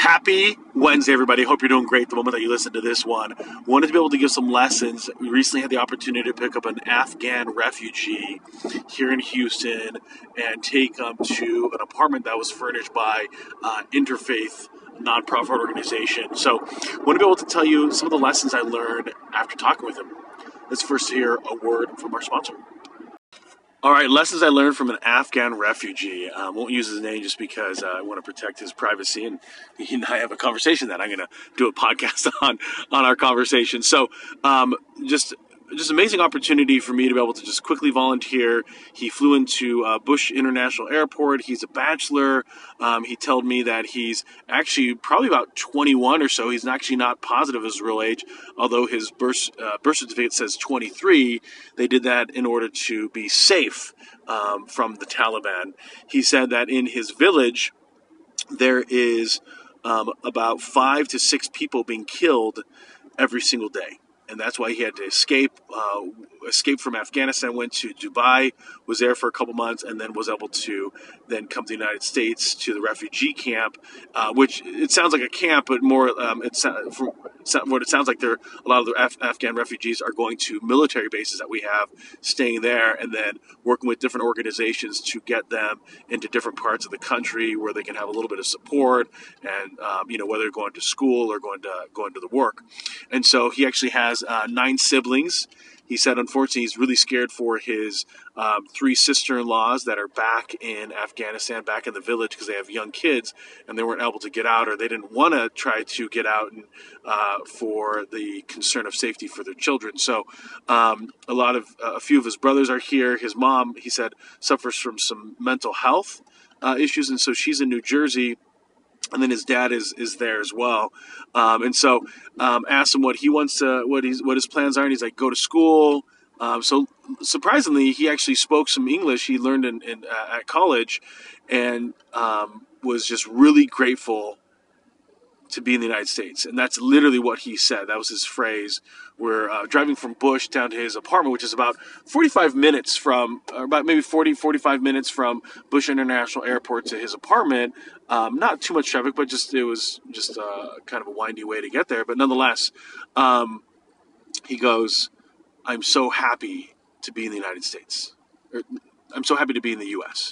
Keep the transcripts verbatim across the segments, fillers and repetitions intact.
Happy Wednesday, everybody. Hope you're doing great the moment that you listen to this one. Wanted to be able to give some lessons. We recently had the opportunity to pick up an Afghan refugee here in Houston and take them to an apartment that was furnished by uh, Interfaith nonprofit organization. So I want to be able to tell you some of the lessons I learned after talking with him. Let's first hear a word from our sponsor. All right, lessons I learned from an Afghan refugee. I um, won't use his name just because uh, I want to protect his privacy, and he and I have a conversation that I'm going to do a podcast on on our conversation. So um, just just amazing opportunity for me to be able to just quickly volunteer. He flew into uh, Bush International Airport. He's a bachelor. Um, he told me that he's actually probably about twenty-one or so. He's actually not positive of his real age, although his birth, uh, birth certificate says twenty-three. They did that in order to be safe um, from the Taliban. He said that in his village, there is um, about five to six people being killed every single day. And that's why he had to escape, uh, escape from Afghanistan, went to Dubai, was there for a couple months, and then was able to then come to the United States to the refugee camp, uh, which it sounds like a camp, but more, um, it's from what it sounds like, there a lot of the Af- Afghan refugees are going to military bases that we have, staying there, and then working with different organizations to get them into different parts of the country where they can have a little bit of support, and um, you know, whether they're going to school or going to going to the work. And so he actually has uh, nine siblings. He said, unfortunately, he's really scared for his um, three sister-in-laws that are back in Afghanistan, back in the village, because they have young kids, and they weren't able to get out, or they didn't want to try to get out and, uh, for the concern of safety for their children. So um, a lot of, uh, a few of his brothers are here. His mom, he said, suffers from some mental health uh, issues, and so she's in New Jersey. And then his dad is is there as well, um, and so um, asked him what he wants to, what he's what his plans are, and he's like, go to school. Um, so surprisingly, he actually spoke some English. He learned in, in uh, at college, and um, was just really grateful to be in the United States. And that's literally what he said. That was his phrase. We're uh, driving from Bush down to his apartment, which is about forty-five minutes from, or about maybe forty, forty-five minutes from Bush International Airport to his apartment. Um, not too much traffic, but just it was just uh, kind of a windy way to get there. But nonetheless, um, he goes, I'm so happy to be in the United States. Or, I'm so happy to be in the U S.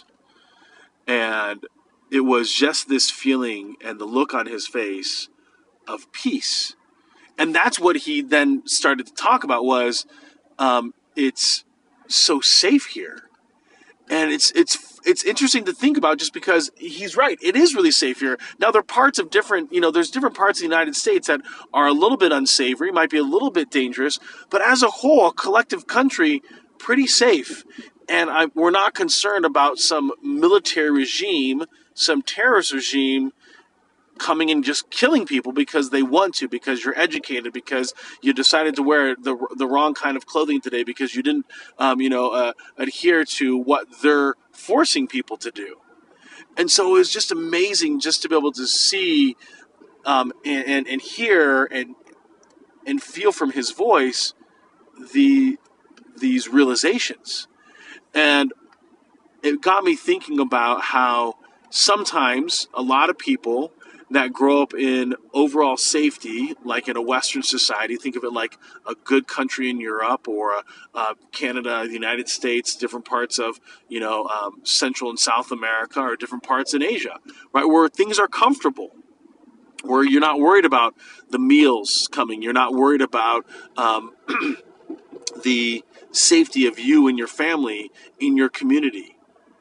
And it was just this feeling and the look on his face of peace. And that's what he then started to talk about was, um, it's so safe here. And it's it's it's interesting to think about just because he's right. It is really safe here. Now, there are parts of different, you know, there's different parts of the United States that are a little bit unsavory, might be a little bit dangerous. But as a whole, a collective country, pretty safe. And I, we're not concerned about some military regime, some terrorist regime coming and just killing people because they want to, because you're educated, because you decided to wear the the wrong kind of clothing today, because you didn't, um, you know, uh, adhere to what they're forcing people to do. And so it was just amazing just to be able to see um, and, and and hear and and feel from his voice the these realizations. And it got me thinking about how sometimes a lot of people that grow up in overall safety, like in a Western society, think of it like a good country in Europe or uh, Canada, the United States, different parts of, you know, um, Central and South America, or different parts in Asia, right, where things are comfortable, where you're not worried about the meals coming, you're not worried about um, the safety of you and your family in your community.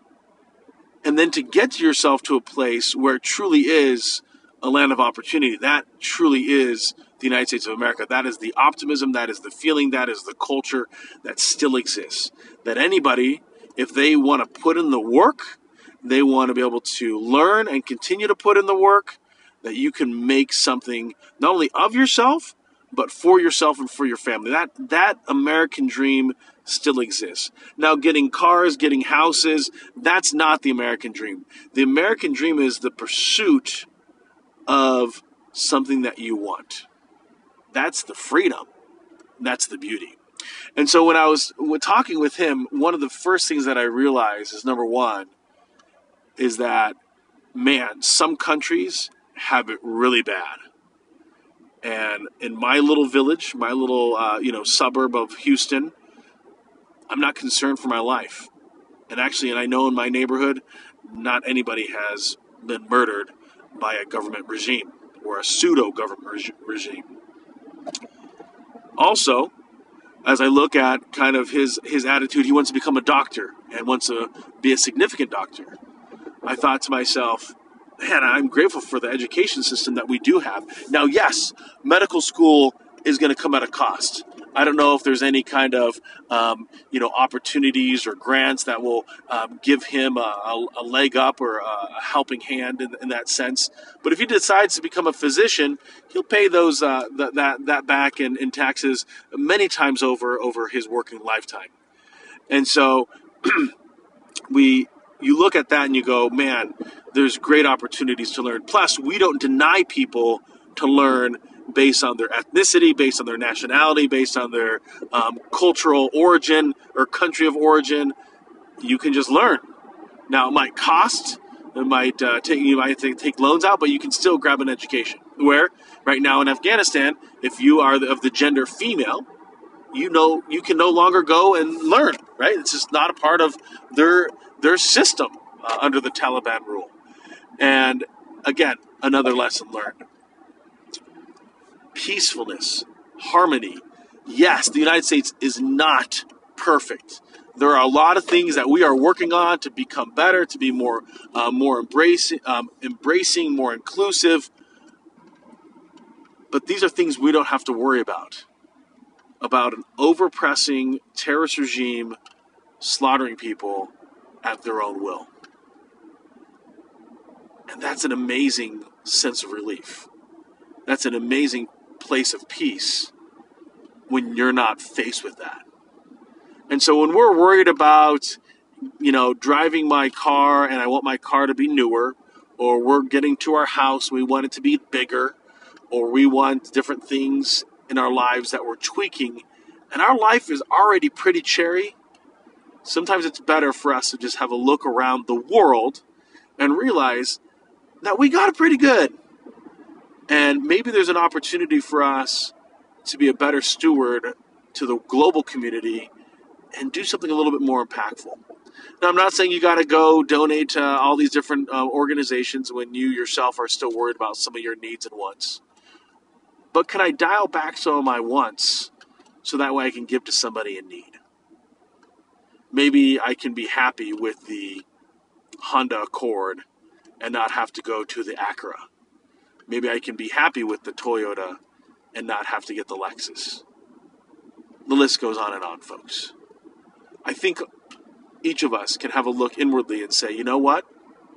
And then to get yourself to a place where it truly is a land of opportunity, that truly is the United States of America. That is the optimism, that is the feeling, that is the culture that still exists. That anybody, if they want to put in the work, they want to be able to learn and continue to put in the work, that you can make something not only of yourself, but for yourself and for your family. That that American dream still exists. Now, getting cars, getting houses, that's not the American dream. The American dream is the pursuit of something that you want. That's the freedom. That's the beauty. And so when I was talking with him, one of the first things that I realized is, number one, is that, man, some countries have it really bad. And in my little village, my little uh, you know suburb of Houston, I'm not concerned for my life. And actually, and I know in my neighborhood, not anybody has been murdered by a government regime or a pseudo-government reg- regime. Also, as I look at kind of his, his attitude, he wants to become a doctor and wants to be a significant doctor. I thought to myself, man, I'm grateful for the education system that we do have. Now, yes, medical school is going to come at a cost. I don't know if there's any kind of, um, you know, opportunities or grants that will um, give him a, a, a leg up or a helping hand in, in that sense. But if he decides to become a physician, he'll pay those uh, th- that that back in, in taxes many times over over his working lifetime. And so we, you look at that and you go, man, there's great opportunities to learn. Plus, we don't deny people to learn based on their ethnicity, based on their nationality, based on their um, cultural origin or country of origin. You can just learn. Now, it might cost, it might uh, take you might take, take loans out, but you can still grab an education. Where right now in Afghanistan, if you are the, of the gender female, you know you can no longer go and learn. Right? It's just not a part of their their system uh, under the Taliban rule. And again, another lesson learned. Peacefulness, harmony. Yes, the United States is not perfect. There are a lot of things that we are working on to become better, to be more, uh, more embracing, um, embracing, more inclusive. But these are things we don't have to worry about. About an overpressing terrorist regime slaughtering people at their own will. And that's an amazing sense of relief. That's an amazing place of peace when you're not faced with that. And so when we're worried about, you know, driving my car and I want my car to be newer, or we're getting to our house, we want it to be bigger, or we want different things in our lives that we're tweaking, and our life is already pretty cherry, sometimes it's better for us to just have a look around the world and realize that we got it pretty good. And maybe there's an opportunity for us to be a better steward to the global community and do something a little bit more impactful. Now, I'm not saying you got to go donate to all these different uh, organizations when you yourself are still worried about some of your needs and wants. But can I dial back some of my wants so that way I can give to somebody in need? Maybe I can be happy with the Honda Accord and not have to go to the Acura. Maybe I can be happy with the Toyota and not have to get the Lexus. The list goes on and on, folks. I think each of us can have a look inwardly and say, you know what?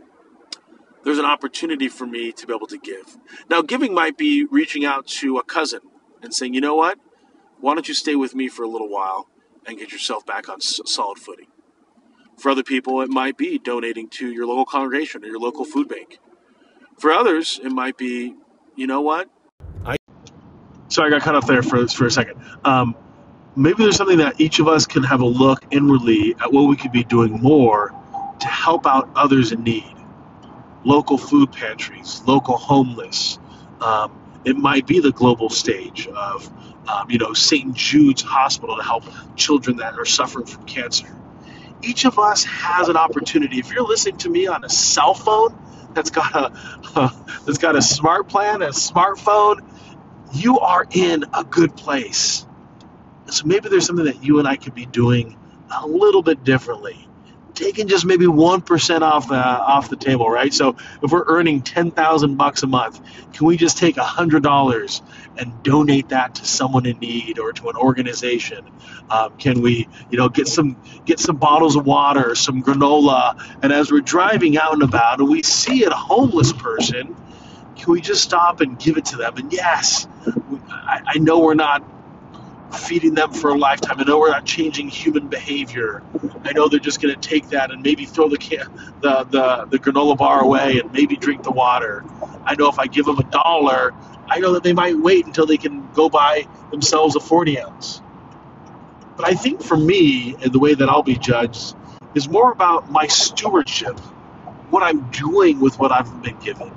There's an opportunity for me to be able to give. Now, giving might be reaching out to a cousin and saying, you know what? Why don't you stay with me for a little while and get yourself back on solid footing? For other people, it might be donating to your local congregation or your local food bank. For others, it might be, you know what? I Sorry, I got cut off there for, for a second. Um, maybe there's something that each of us can have a look inwardly at what we could be doing more to help out others in need. Local food pantries, local homeless. Um, it might be the global stage of, um, you know, Saint Jude's Hospital to help children that are suffering from cancer. Each of us has an opportunity. If you're listening to me on a cell phone that's got a uh, that's got a smart plan, a smartphone, you are in a good place. So maybe there's something that you and I could be doing a little bit differently. Taking just maybe one percent off the off the table, right? So if we're earning ten thousand bucks a month, can we just take one hundred dollars and donate that to someone in need or to an organization? Um, can we, you know, get some get some bottles of water, some granola, and as we're driving out and about and we see a homeless person, can we just stop and give it to them? And yes, I, I know we're not feeding them for a lifetime. I know we're not changing human behavior. I know they're just going to take that and maybe throw the, can, the the the granola bar away and maybe drink the water. I know if I give them a dollar, I know that they might wait until they can go buy themselves a forty ounce. But I think for me, and the way that I'll be judged, is more about my stewardship, what I'm doing with what I've been given.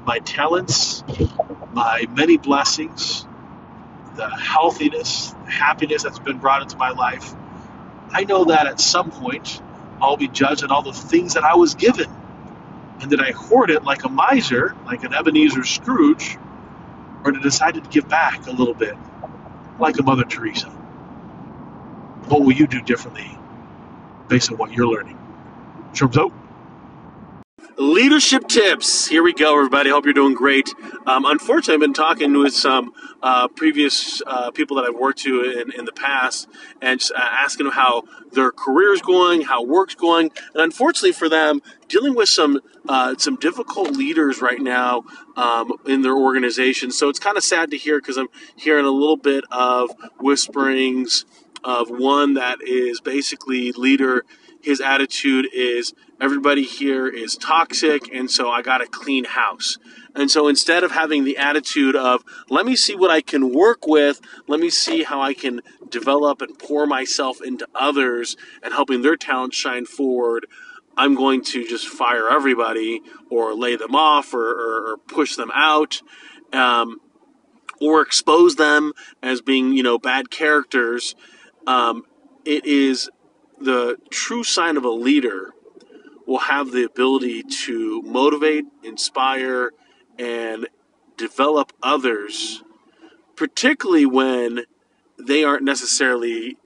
my talents, my many blessings, the healthiness, the happiness that's been brought into my life, I know that at some point I'll be judged on all the things that I was given. And did I hoard it like a miser, like an Ebenezer Scrooge, or did I decide to give back a little bit, like a Mother Teresa? What will you do differently based on what you're learning? Sherm's out. Leadership tips. Here we go, everybody. Hope you're doing great. Um, unfortunately, I've been talking with some uh, previous uh, people that I've worked to in, in the past and just, uh, asking them how their career's going, how work's going. And unfortunately for them, dealing with some uh, some difficult leaders right now um, in their organization. So it's kind of sad to hear because I'm hearing a little bit of whisperings of one that is basically leader. His attitude is everybody here is toxic, and so I got to clean house. And so instead of having the attitude of, let me see what I can work with, let me see how I can develop and pour myself into others and helping their talents shine forward, I'm going to just fire everybody or lay them off or, or, or push them out um, or expose them as being, you know, bad characters. Um, it is the true sign of a leader will have the ability to motivate, inspire, and develop others, particularly when they aren't necessarily,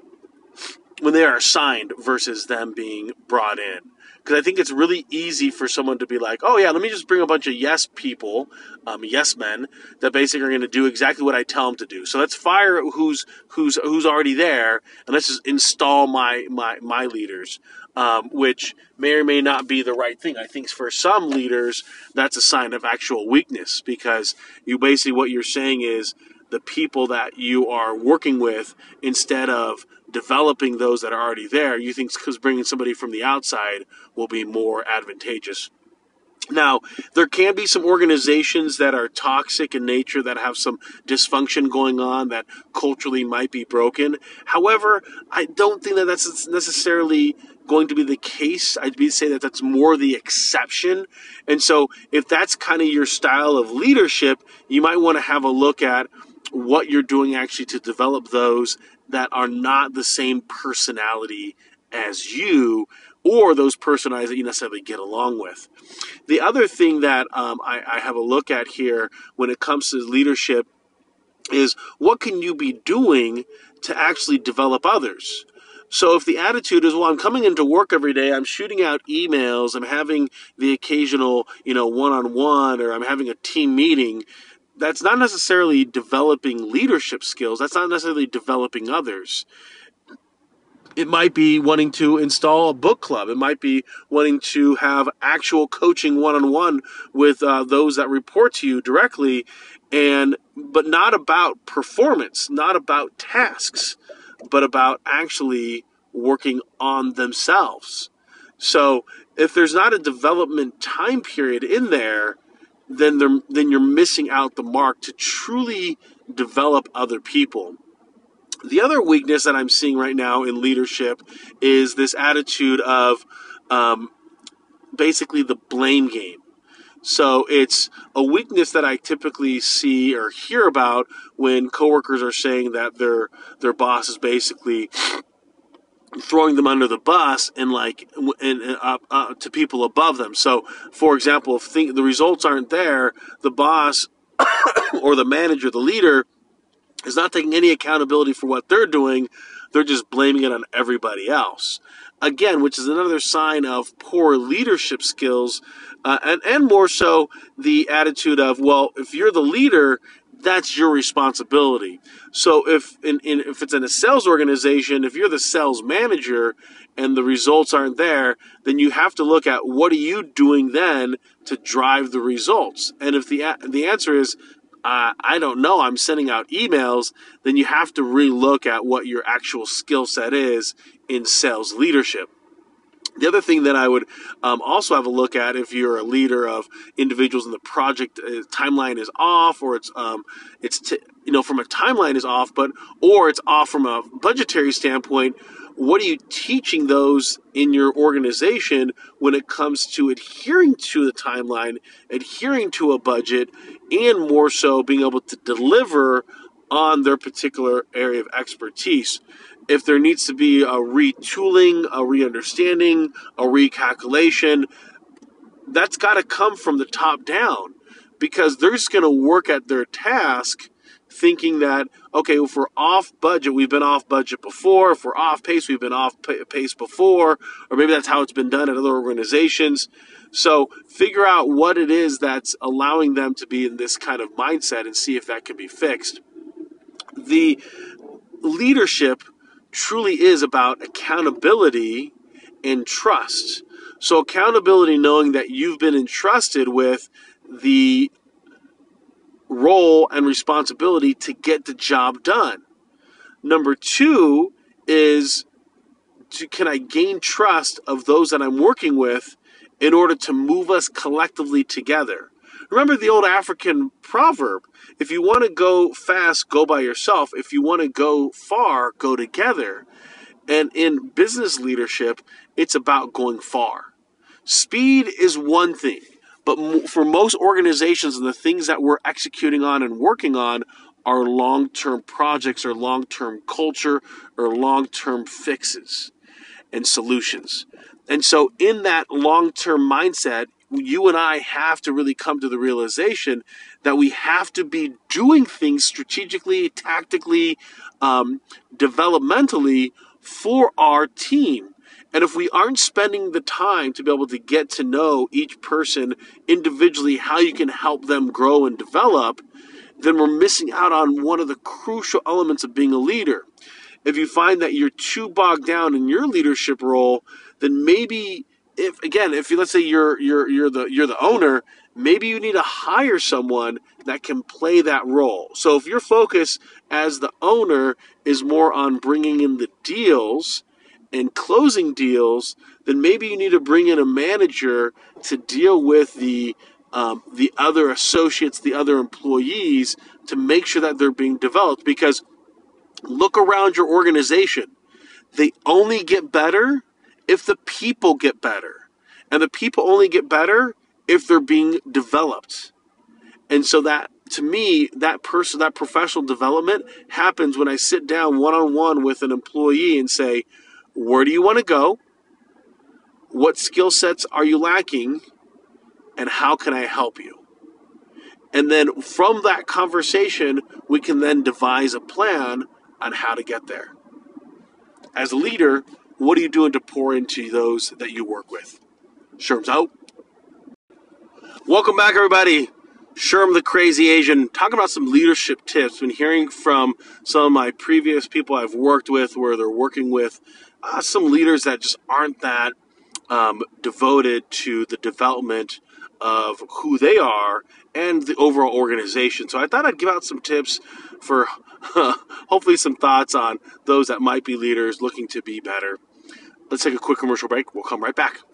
when they are assigned versus them being brought in. Because I think it's really easy for someone to be like, oh yeah, let me just bring a bunch of yes people, um, yes men, that basically are going to do exactly what I tell them to do. So let's fire who's who's who's already there, and let's just install my my my leaders, um, which may or may not be the right thing. I think for some leaders, that's a sign of actual weakness, because you basically what you're saying is the people that you are working with, instead of developing those that are already there, you think because bringing somebody from the outside will be more advantageous. Now, there can be some organizations that are toxic in nature, that have some dysfunction going on, that culturally might be broken. However, I don't think that that's necessarily going to be the case. I'd be say that that's more the exception. And so if that's kind of your style of leadership, you might want to have a look at what you're doing actually to develop those that are not the same personality as you, or those personalities that you necessarily get along with. The other thing that um, I, I have a look at here when it comes to leadership is what can you be doing to actually develop others? So if the attitude is, well, I'm coming into work every day, I'm shooting out emails, I'm having the occasional, you know, one-on-one, or I'm having a team meeting, that's not necessarily developing leadership skills. That's not necessarily developing others. It might be wanting to install a book club. It might be wanting to have actual coaching one-on-one with uh, those that report to you directly, and but not about performance, not about tasks, but about actually working on themselves. So if there's not a development time period in there, then they're, then you're missing out the mark to truly develop other people. The other weakness that I'm seeing right now in leadership is this attitude of um, basically the blame game. So it's a weakness that I typically see or hear about when coworkers are saying that their their boss is basically throwing them under the bus and like and, and uh, uh, to people above them. So, for example, if think, the results aren't there, the boss or the manager, the leader, is not taking any accountability for what they're doing. They're just blaming it on everybody else. Again, which is another sign of poor leadership skills, uh, and, and more so the attitude of, well, if you're the leader, that's your responsibility. So if in, in, if it's in a sales organization, if you're the sales manager and the results aren't there, then you have to look at what are you doing then to drive the results. And if the the answer is, uh, I don't know, I'm sending out emails, then you have to relook at what your actual skill set is in sales leadership. The other thing that I would um, also have a look at, if you're a leader of individuals and the project uh, timeline is off, or it's um, it's t- you know from a timeline is off, but or it's off from a budgetary standpoint, what are you teaching those in your organization when it comes to adhering to the timeline, adhering to a budget, and more so being able to deliver on their particular area of expertise? If there needs to be a retooling, a re-understanding, a recalculation, that's got to come from the top down, because they're just going to work at their task thinking that, okay, if we're off budget, we've been off budget before. If we're off pace, we've been off pace before. Or maybe that's how it's been done at other organizations. So figure out what it is that's allowing them to be in this kind of mindset and see if that can be fixed. The leadership truly is about accountability and trust. So accountability, knowing that you've been entrusted with the role and responsibility to get the job done. Number two is, to, can I gain trust of those that I'm working with in order to move us collectively together? Remember the old African proverb, if you want to go fast, go by yourself. If you want to go far, go together. And in business leadership, it's about going far. Speed is one thing. But for most organizations, and the things that we're executing on and working on are long-term projects or long-term culture or long-term fixes and solutions. And so in that long-term mindset, you and I have to really come to the realization that we have to be doing things strategically, tactically, um, developmentally for our team. And if we aren't spending the time to be able to get to know each person individually, how you can help them grow and develop, then we're missing out on one of the crucial elements of being a leader. If you find that you're too bogged down in your leadership role, then maybe, if again, if you, let's say you're you're you're the you're the owner, maybe you need to hire someone that can play that role. So if your focus as the owner is more on bringing in the deals and closing deals, then maybe you need to bring in a manager to deal with the um, the other associates, the other employees, to make sure that they're being developed. Because look around your organization. They only get better if the people get better. And the people only get better if they're being developed. And so that, to me, that person, that professional development happens when I sit down one-on-one with an employee and say, where do you want to go? What skill sets are you lacking? And how can I help you? And then from that conversation, we can then devise a plan on how to get there. As a leader, what are you doing to pour into those that you work with? Sherm's out. Welcome back, everybody. Sherm the Crazy Asian, talking about some leadership tips. Been hearing from some of my previous people I've worked with where they're working with uh, some leaders that just aren't that um, devoted to the development of who they are and the overall organization. So I thought I'd give out some tips for hopefully some thoughts on those that might be leaders looking to be better. Let's take a quick commercial break. We'll come right back.